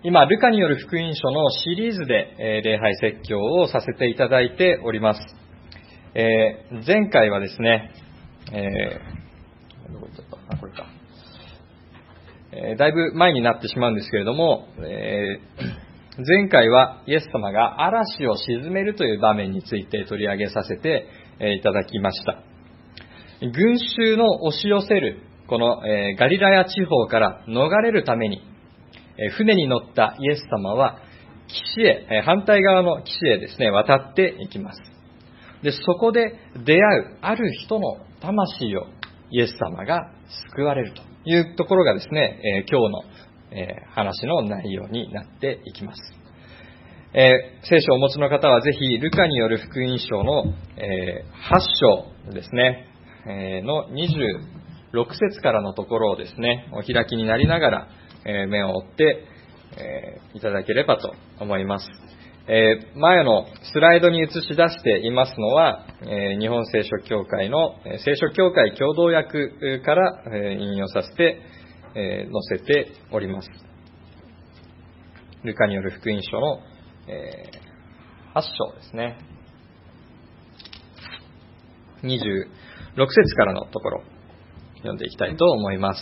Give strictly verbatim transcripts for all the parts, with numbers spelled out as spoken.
今、ルカによる福音書のシリーズで、えー、礼拝説教をさせていただいております。えー、前回はですね、えー、どこ行っちゃった？あ、これか。えー、だいぶ前になってしまうんですけれども、えー、前回はイエス様が嵐を鎮めるという場面について取り上げさせて、えー、いただきました。群衆の押し寄せるこの、えー、ガリラヤ地方から逃れるために、船に乗ったイエス様は岸へ、反対側の岸へですね、渡っていきます。で、そこで出会うある人の魂をイエス様が救われるというところがですね、えー、今日の、えー、話の内容になっていきます。えー、聖書をお持ちの方はぜひルカによる福音書の、えー、はち章ですね、えー、のにじゅうろく節からのところをですね、お開きになりながらえー、目を追って、えー、いただければと思います。えー、前のスライドに映し出していますのは、えー、日本聖書協会の、えー、聖書協会共同訳から、えー、引用させて、えー、載せております。ルカによる福音書の、えー、はち章ですね。にじゅうろく節からのところ読んでいきたいと思います。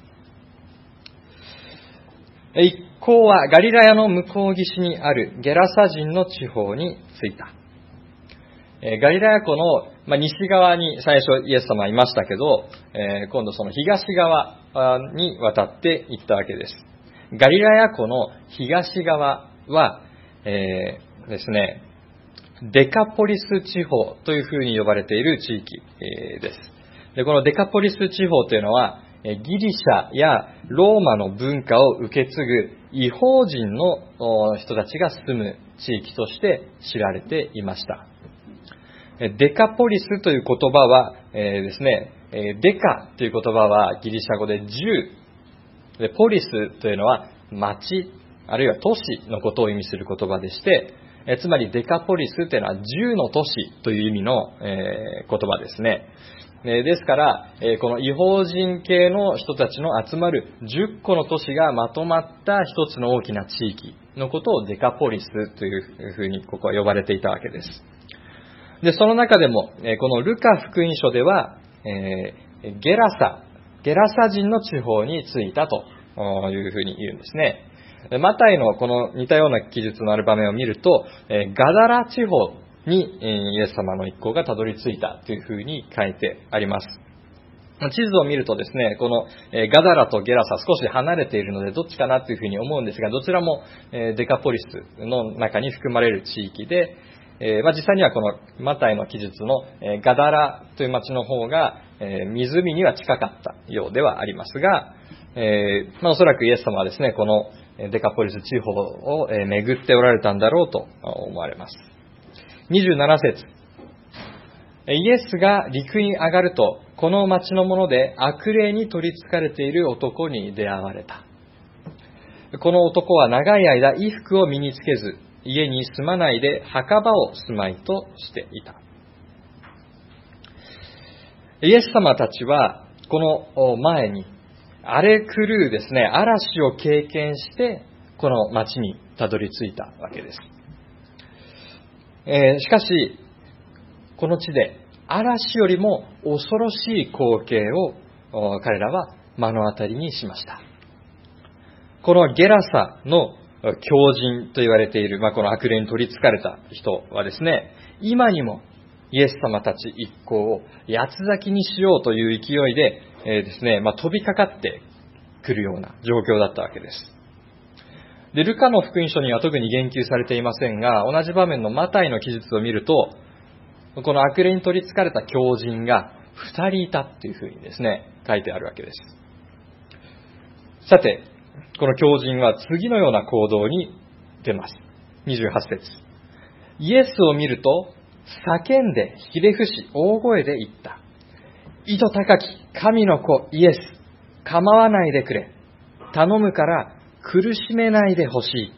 一行はガリラヤの向こう岸にあるゲラサ人の地方に着いた。ガリラヤ湖の、まあ、西側に最初イエス様はいましたけど、えー、今度その東側に渡っていったわけです。ガリラヤ湖の東側は、えー、ですね、デカポリス地方というふうに呼ばれている地域、えー、です。で、このデカポリス地方というのは、ギリシャやローマの文化を受け継ぐ異邦人の人たちが住む地域として知られていました。デカポリスという言葉は、えー、ですね、デカという言葉はギリシャ語でじゅう、でポリスというのは町あるいは都市のことを意味する言葉でして、えつまりデカポリスというのはじゅうの都市という意味の、えー、言葉ですね。ですから、この異邦人系の人たちの集まるじゅっこの都市がまとまった一つの大きな地域のことをデカポリスというふうにここは呼ばれていたわけです。で、その中でも、このルカ福音書では、えー、ゲラサ、ゲラサ人の地方に着いたというふうに言うんですね。マタイのこの似たような記述のある場面を見ると、ガダラ地方にイエス様の一行がたどり着いたというふうに書いてあります。地図を見るとですね、このガダラとゲラサ少し離れているのでどっちかなというふうに思うんですが、どちらもデカポリスの中に含まれる地域で、まあ、実際にはこのマタイの記述のガダラという町の方が湖には近かったようではありますが、えーまあ、おそらくイエス様はですね、このデカポリス地方を巡っておられたんだろうと思われます。にじゅうなな節、イエスが陸に上がると、この町の者で悪霊に取り憑かれている男に出会われた。この男は長い間衣服を身につけず、家に住まないで墓場を住まいとしていた。イエス様たちはこの前に荒れ狂うですね、嵐を経験してこの町にたどり着いたわけです。えー、しかしこの地で嵐よりも恐ろしい光景を彼らは目の当たりにしました。このゲラサの狂人と言われている、まあ、この悪霊に取り憑かれた人はですね、今にもイエス様たち一行を八つ裂きにしようという勢いで、えーですねまあ、飛びかかってくるような状況だったわけです。で、ルカの福音書には特に言及されていませんが、同じ場面のマタイの記述を見ると、この悪霊に取り憑かれた狂人が二人いたっていうふうにですね、書いてあるわけです。さて、この狂人は次のような行動に出ます。にじゅうはち節。イエスを見ると、叫んでひれ伏し大声で言った。意図高き神の子イエス、構わないでくれ。頼むから苦しめないでほしい。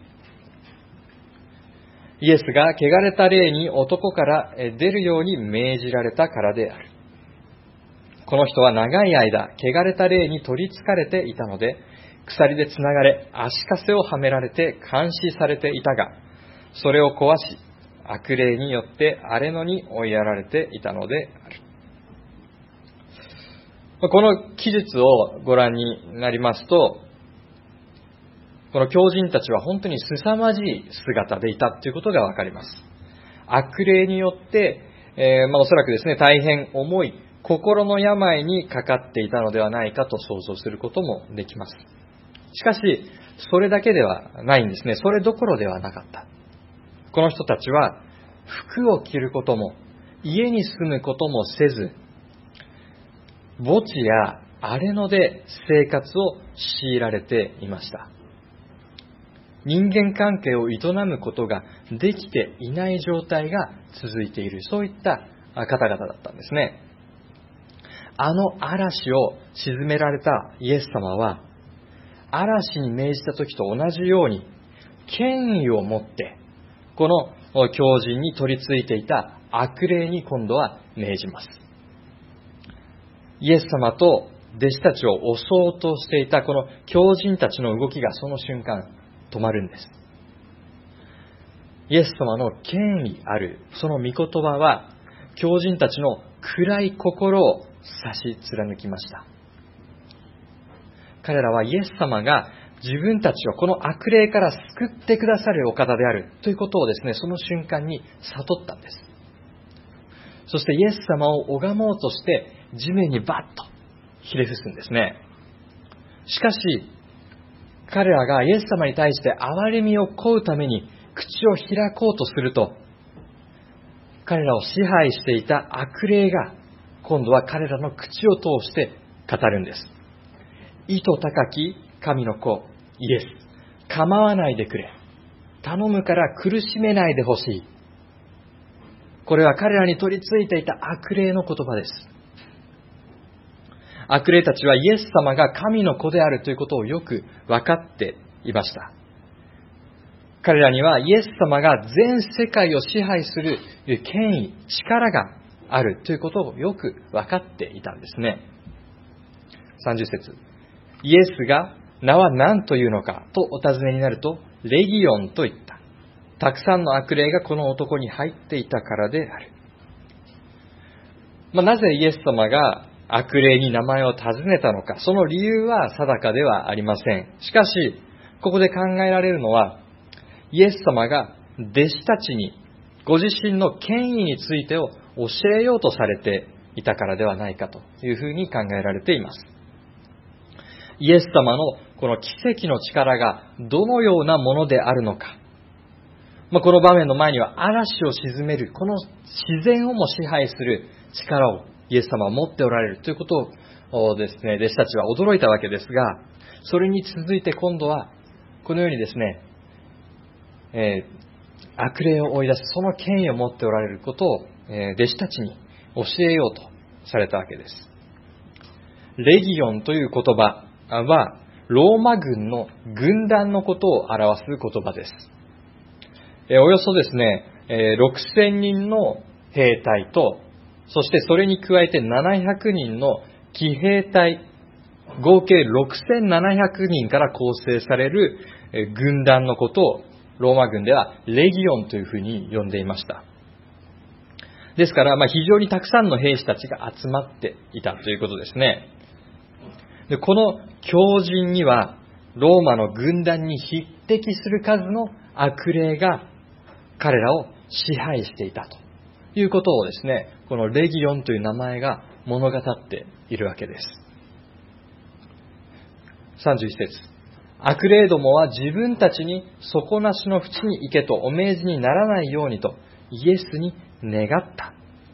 イエスが汚れた霊に男から出るように命じられたからである。この人は長い間汚れた霊に取り憑かれていたので、 鎖でつながれ、足かせをはめられて監視されていたが、それを壊し、悪霊によって荒れ野に追いやられていたのである。この記述をご覧になりますと、この狂人たちは本当に凄まじい姿でいたということがわかります。悪霊によって、えーまあ、おそらくですね、大変重い心の病にかかっていたのではないかと想像することもできます。しかし、それだけではないんですね。それどころではなかった。この人たちは、服を着ることも、家に住むこともせず、墓地や荒れ野で生活を強いられていました。人間関係を営むことができていない状態が続いている、そういった方々だったんですね。あの嵐を沈められたイエス様は、嵐に命じた時と同じように権威を持ってこの狂人に取り付いていた悪霊に今度は命じます。イエス様と弟子たちを襲おうとしていたこの狂人たちの動きがその瞬間止まるんです。イエス様の権威あるその御言葉は狂人たちの暗い心を差し貫きました。彼らはイエス様が自分たちをこの悪霊から救ってくださるお方であるということをですね、その瞬間に悟ったんです。そしてイエス様を拝もうとして地面にバッとひれ伏すんですね。しかし彼らがイエス様に対して憐れみを請うために口を開こうとすると、彼らを支配していた悪霊が今度は彼らの口を通して語るんです。意図高き神の子イエス、構わないでくれ、頼むから苦しめないでほしい。これは彼らに取り付いていた悪霊の言葉です。悪霊たちはイエス様が神の子であるということをよく分かっていました。彼らにはイエス様が全世界を支配する権威、力があるということをよく分かっていたんですね。さんじゅっ節、イエスが名は何というのかとお尋ねになると、レギオンと言った。たくさんの悪霊がこの男に入っていたからである。まあ、なぜイエス様が悪霊に名前を尋ねたのか、その理由は定かではありません。しかし、ここで考えられるのは、イエス様が弟子たちにご自身の権威についてを教えようとされていたからではないかというふうに考えられています。イエス様のこの奇跡の力がどのようなものであるのか、まあ、この場面の前には嵐を鎮める、この自然をも支配する力をイエス様は持っておられるということをですね、弟子たちは驚いたわけですが、それに続いて今度はこのようにですね、えー、悪霊を追い出すその権威を持っておられることを、えー、弟子たちに教えようとされたわけです。レギオンという言葉はローマ軍の軍団のことを表す言葉です。えー、およそですね、えー、ろくせんにんの兵隊と、そしてそれに加えてななひゃくにんの騎兵隊、合計ろくせんななひゃくにんから構成される軍団のことをローマ軍ではレギオンというふうに呼んでいました。ですから、まあ、非常にたくさんの兵士たちが集まっていたということですね。で、この狂人にはローマの軍団に匹敵する数の悪霊が彼らを支配していたということをですね、このレギオンという名前が物語っているわけです。さんじゅういち節、悪霊どもは自分たちに底なしの淵に行けとお命じにならないようにとイエスに願った。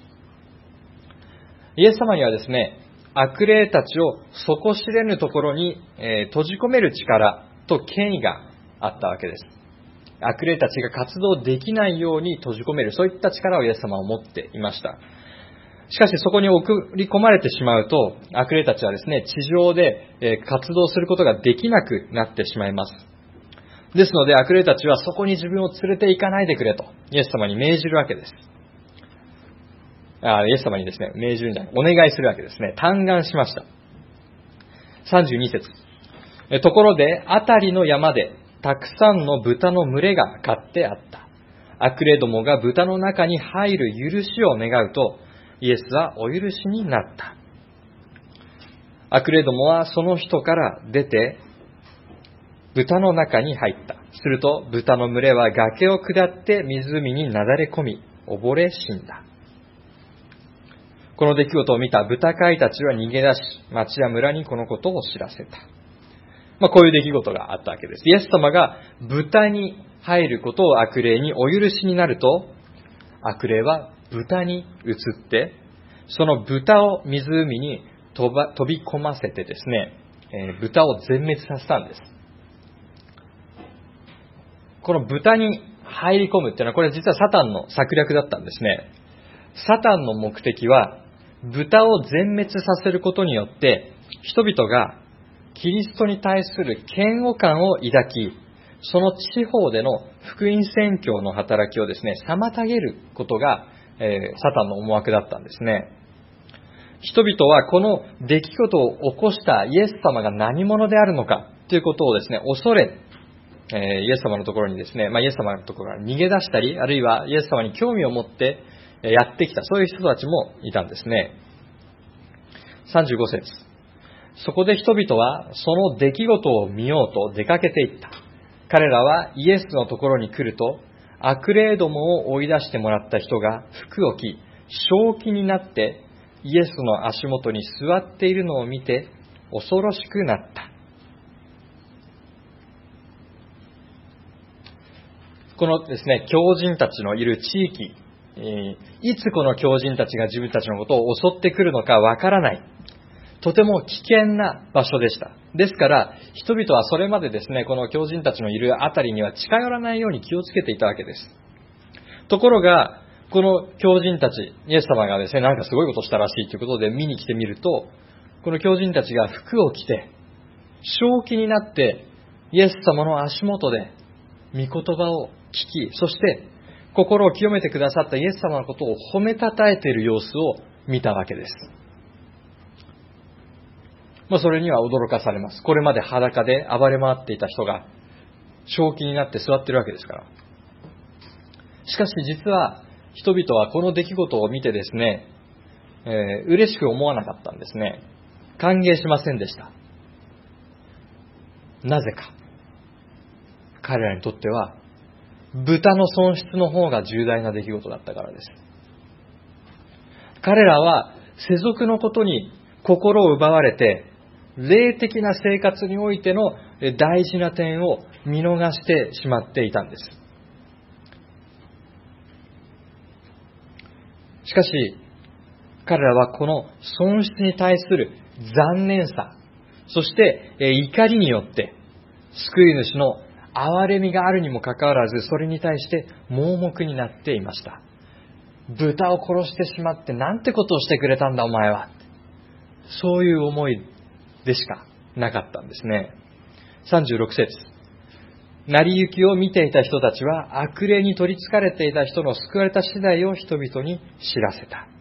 イエス様にはですね、悪霊たちを底知れぬところに、えー、閉じ込める力と権威があったわけです。悪霊たちが活動できないように閉じ込める、そういった力をイエス様は持っていました。しかしそこに送り込まれてしまうと、悪霊たちはですね、地上で活動することができなくなってしまいます。ですので悪霊たちはそこに自分を連れて行かないでくれとイエス様に命じるわけです。あイエス様にですね、命じるんじゃない、お願いするわけですね。嘆願しました。さんじゅうに節、 ところで、あたりの山でたくさんの豚の群れが飼ってあった。悪霊どもが豚の中に入る許しを願うと、イエスはお許しになった。悪霊どもはその人から出て、豚の中に入った。すると、豚の群れは崖を下って湖になだれ込み、溺れ死んだ。この出来事を見た豚飼いたちは逃げ出し、町や村にこのことを知らせた。まあ、こういう出来事があったわけです。イエス様が豚に入ることを悪霊にお許しになると、悪霊は豚に移って、その豚を湖に飛ば飛び込ませてですね、えー、豚を全滅させたんです。この豚に入り込むっていうのは、これ実はサタンの策略だったんですね。サタンの目的は、豚を全滅させることによって、人々がキリストに対する嫌悪感を抱き、その地方での福音宣教の働きをですね、妨げることが、えー、サタンの思惑だったんですね。人々はこの出来事を起こしたイエス様が何者であるのかということをですね、恐れ、えー、イエス様のところにですね、まあ、イエス様のところから逃げ出したり、あるいはイエス様に興味を持ってやってきた、そういう人たちもいたんですね。さんじゅうご節。そこで人々はその出来事を見ようと出かけていった。彼らはイエスのところに来ると、悪霊どもを追い出してもらった人が服を着、正気になってイエスの足元に座っているのを見て恐ろしくなった。このですね、狂人たちのいる地域、いつこの狂人たちが自分たちのことを襲ってくるのかわからない。とても危険な場所でした。ですから、人々はそれまでですね、この狂人たちのいるあたりには近寄らないように気をつけていたわけです。ところが、この狂人たち、イエス様がですね、なんかすごいことしたらしいということで見に来てみると、この狂人たちが服を着て、正気になって、イエス様の足元で、御言葉を聞き、そして、心を清めてくださったイエス様のことを褒めたたえている様子を見たわけです。まあ、それには驚かされます。これまで裸で暴れ回っていた人が正気になって座っているわけですから。しかし実は人々はこの出来事を見てですね、えー、嬉しく思わなかったんですね。歓迎しませんでした。なぜか。彼らにとっては豚の損失の方が重大な出来事だったからです。彼らは世俗のことに心を奪われて、霊的な生活においての大事な点を見逃してしまっていたんです。しかし、彼らはこの損失に対する残念さ、そして怒りによって、救い主の憐れみがあるにもかかわらず、それに対して盲目になっていました。豚を殺してしまってなんてことをしてくれたんだお前は。そういう思いでしかなかったんですね。さんじゅうろく節。成り行きを見ていた人たちは悪霊に取り憑かれていた人の救われた次第を人々に知らせた。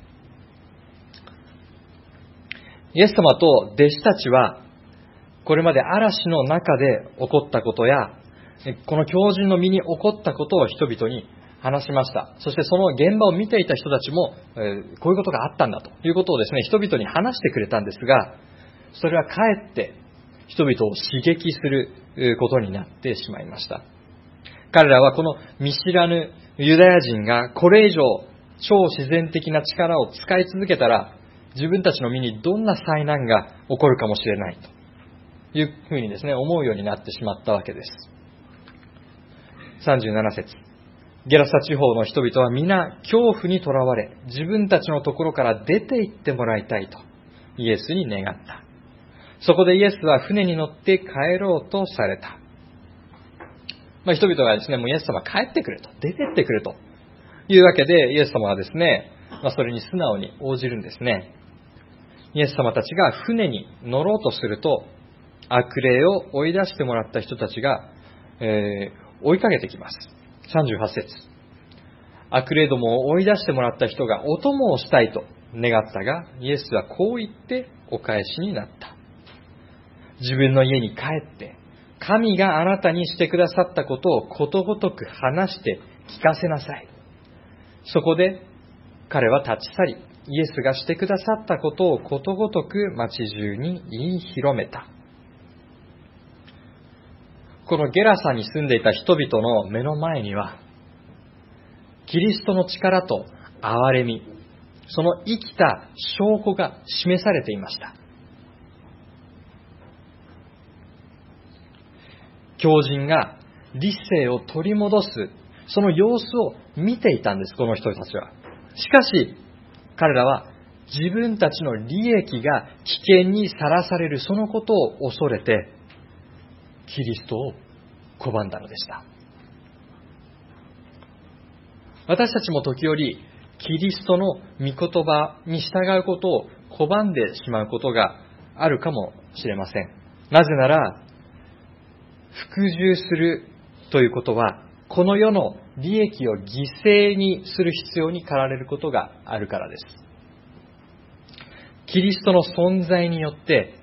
イエス様と弟子たちはこれまで嵐の中で起こったことやこの狂人の身に起こったことを人々に話しました。そしてその現場を見ていた人たちも、えー、こういうことがあったんだということをですね、人々に話してくれたんですが、それはかえって人々を刺激することになってしまいました。彼らはこの見知らぬユダヤ人がこれ以上超自然的な力を使い続けたら、自分たちの身にどんな災難が起こるかもしれないというふうにですね、思うようになってしまったわけです。さんじゅうなな節。ゲラサ地方の人々は皆恐怖にとらわれ、自分たちのところから出て行ってもらいたいとイエスに願った。そこでイエスは船に乗って帰ろうとされた。まあ、人々がですね、もうイエス様帰ってくれと、出てってくれというわけで、イエス様はですね、まあ、それに素直に応じるんですね。イエス様たちが船に乗ろうとすると、悪霊を追い出してもらった人たちが、えー追いかけてきます。さんじゅうはち節。悪霊どもを追い出してもらった人がお供をしたいと願ったが、イエスはこう言ってお返しになった。 自分の家に帰って、神があなたにしてくださったことをことごとく話して聞かせなさい。そこで彼は立ち去り、イエスがしてくださったことをことごとく町中に言い広めた。このゲラサに住んでいた人々の目の前には、キリストの力と憐れみ、その生きた証拠が示されていました。狂人が理性を取り戻す、その様子を見ていたんです、この人たちは。しかし、彼らは自分たちの利益が危険にさらされるそのことを恐れて、キリストを拒んだのでした。私たちも時折、キリストの御言葉に従うことを拒んでしまうことがあるかもしれません。なぜなら、服従するということは、この世の利益を犠牲にする必要に駆られることがあるからです。キリストの存在によって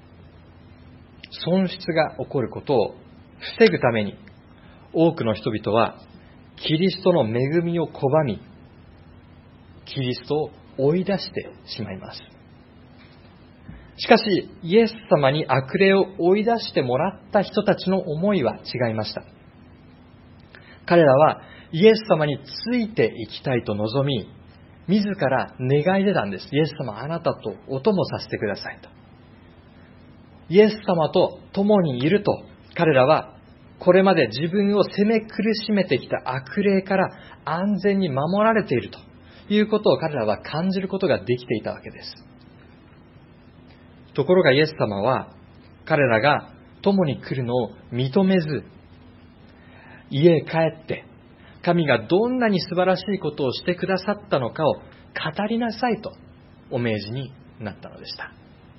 損失が起こることを防ぐために、多くの人々はキリストの恵みを拒み、キリストを追い出してしまいます。しかし、イエス様に悪霊を追い出してもらった人たちの思いは違いました。彼らはイエス様についていきたいと望み、自ら願い出たんです。イエス様、あなたとお供させてくださいと。イエス様と共にいると、彼らはこれまで自分を責め苦しめてきた悪霊から安全に守られているということを彼らは感じることができていたわけです。ところがイエス様は彼らが共に来るのを認めず、家へ帰って神がどんなに素晴らしいことをしてくださったのかを語りなさいとお命じになったのでした。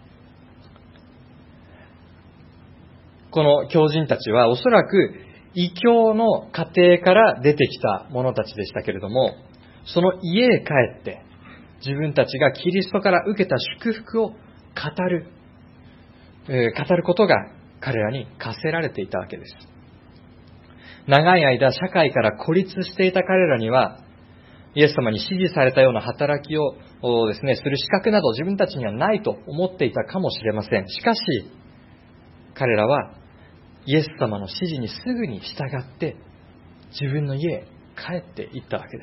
この狂人たちはおそらく異教の家庭から出てきた者たちでしたけれども、その家へ帰って自分たちがキリストから受けた祝福を語る、えー、語ることが彼らに課せられていたわけです。長い間社会から孤立していた彼らには、イエス様に指示されたような働きをですね、する資格など自分たちにはないと思っていたかもしれません。しかし、彼らはイエス様の指示にすぐに従って自分の家へ帰っていったわけです。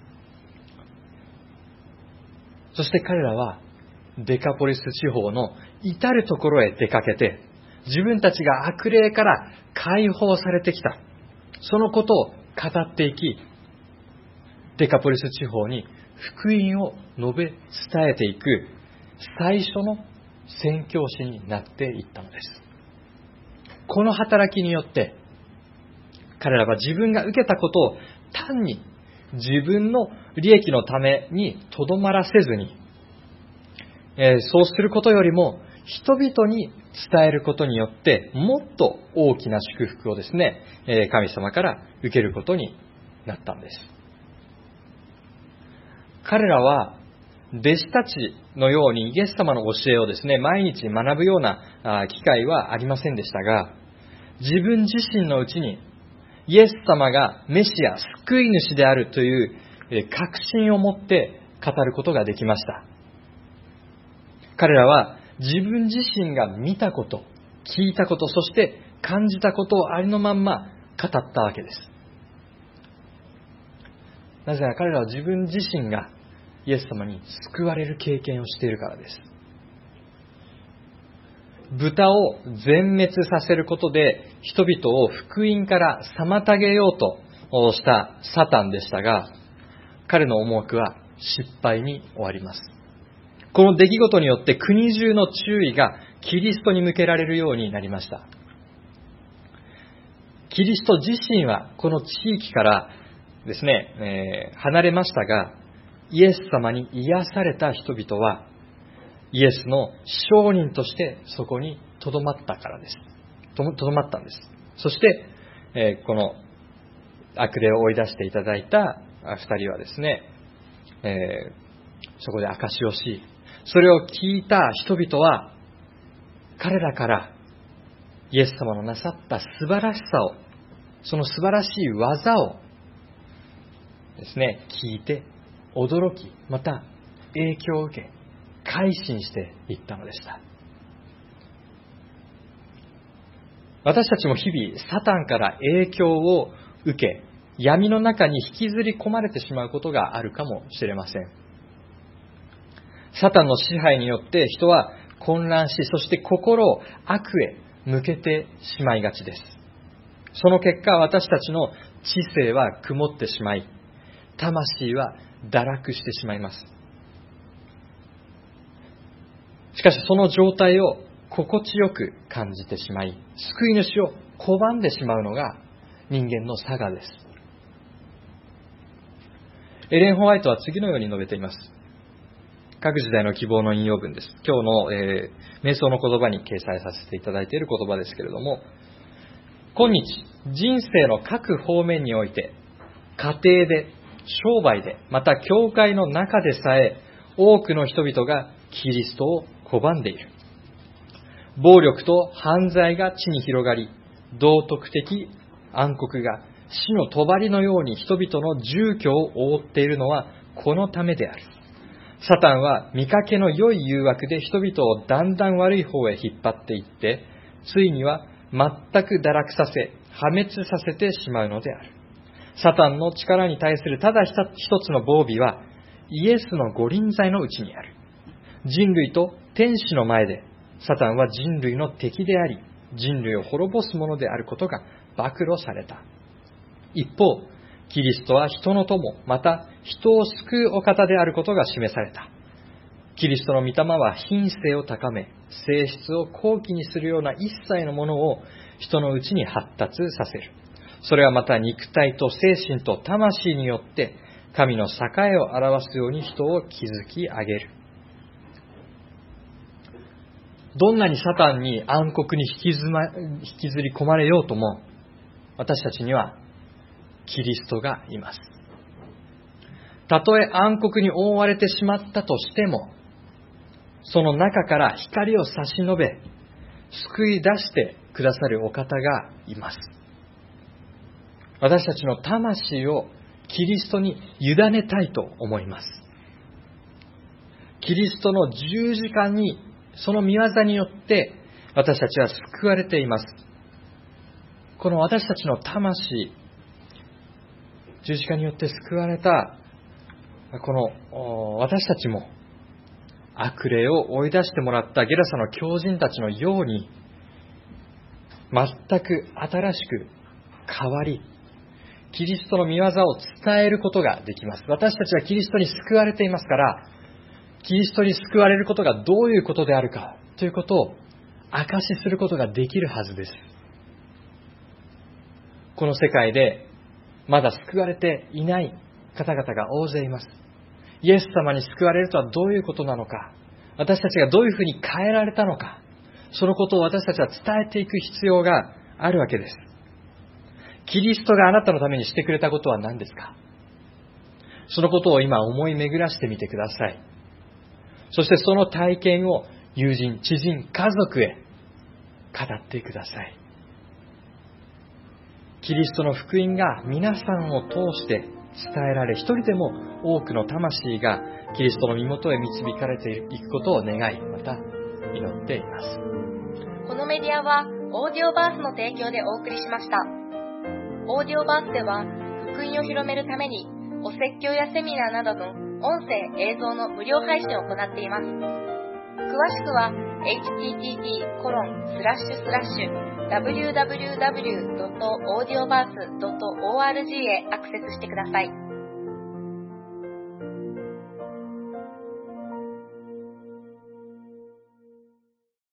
そして彼らはデカポリス地方の至るところへ出かけて、自分たちが悪霊から解放されてきた、そのことを語っていき、デカポリス地方に福音を述べ伝えていく最初の宣教師になっていったのです。この働きによって彼らは自分が受けたことを単に自分の利益のためにとどまらせずに、えー、そうすることよりも人々に伝えることによってもっと大きな祝福をですね、えー、神様から受けることになったんです。彼らは弟子たちのようにイエス様の教えをですね、毎日学ぶような機会はありませんでしたが、自分自身のうちにイエス様がメシア、救い主であるという確信を持って語ることができました。彼らは自分自身が見たこと、聞いたこと、そして感じたことをありのまんま語ったわけです。なぜなら彼らは自分自身がイエス様に救われる経験をしているからです。豚を全滅させることで人々を福音から妨げようとしたサタンでしたが、彼の思惑は失敗に終わります。この出来事によって国中の注意がキリストに向けられるようになりました。キリスト自身はこの地域からですね、えー、離れましたが、イエス様に癒された人々はイエスの証人としてそこに留まったからです。とどまったんです。そして、えー、この悪霊を追い出していただいた二人はですね、えー、そこで証しをし、それを聞いた人々は彼らからイエス様のなさった素晴らしさを、その素晴らしい技をですね、聞いて驚き、また影響を受け、改心していったのでした。私たちも日々サタンから影響を受け、闇の中に引きずり込まれてしまうことがあるかもしれません。サタンの支配によって人は混乱し、そして心を悪へ向けてしまいがちです。その結果、私たちの知性は曇ってしまい、魂は堕落してしまいます。しかしその状態を心地よく感じてしまい、救い主を拒んでしまうのが人間の性です。エレン・ホワイトは次のように述べています。各時代の希望の引用文です。今日の、えー、瞑想の言葉に掲載させていただいている言葉ですけれども、今日人生の各方面において、家庭で、商売で、また教会の中でさえ、多くの人々がキリストを拒んでいる。暴力と犯罪が地に広がり、道徳的暗黒が死の帳のように人々の住居を覆っているのはこのためである。サタンは見かけの良い誘惑で人々をだんだん悪い方へ引っ張っていって、ついには全く堕落させ、破滅させてしまうのである。サタンの力に対するただ一つの防備は、イエスの御臨在のうちにある。人類と天使の前で、サタンは人類の敵であり、人類を滅ぼすものであることが暴露された。一方、キリストは人の友、また人を救うお方であることが示された。キリストの御霊は品性を高め、性質を高貴にするような一切のものを人のうちに発達させる。それはまた肉体と精神と魂によって神の栄を表すように人を築き上げる。どんなにサタンに暗黒に引きず、ま、引きずり込まれようとも、私たちにはキリストがいます。たとえ暗黒に覆われてしまったとしても、その中から光を差し伸べ、救い出してくださるお方がいます。私たちの魂をキリストに委ねたいと思います。キリストの十字架に、その御業によって私たちは救われています。この私たちの魂、十字架によって救われたこの私たちも悪霊を追い出してもらったゲラサの狂人たちのように全く新しく変わり、キリストの御業を伝えることができます。私たちはキリストに救われていますから、キリストに救われることがどういうことであるかということを証しすることができるはずです。この世界でまだ救われていない方々が大勢います。イエス様に救われるとはどういうことなのか、私たちがどういうふうに変えられたのか、そのことを私たちは伝えていく必要があるわけです。キリストがあなたのためにしてくれたことは何ですか？そのことを今思い巡らしてみてください。そしてその体験を友人、知人、家族へ語ってください。キリストの福音が皆さんを通して伝えられ、一人でも多くの魂がキリストの身元へ導かれていくことを願い、また祈っています。 このメディアはオーディオバースの提供でお送りしました。オーディオバースでは福音を広めるためにお説教やセミナーなどの音声・映像の無料配信を行っています。詳しくは エイチティーティーピーコロンスラッシュスラッシュダブリューダブリューダブリュードットオーディオバースドットオーアールジー へアクセスしてください。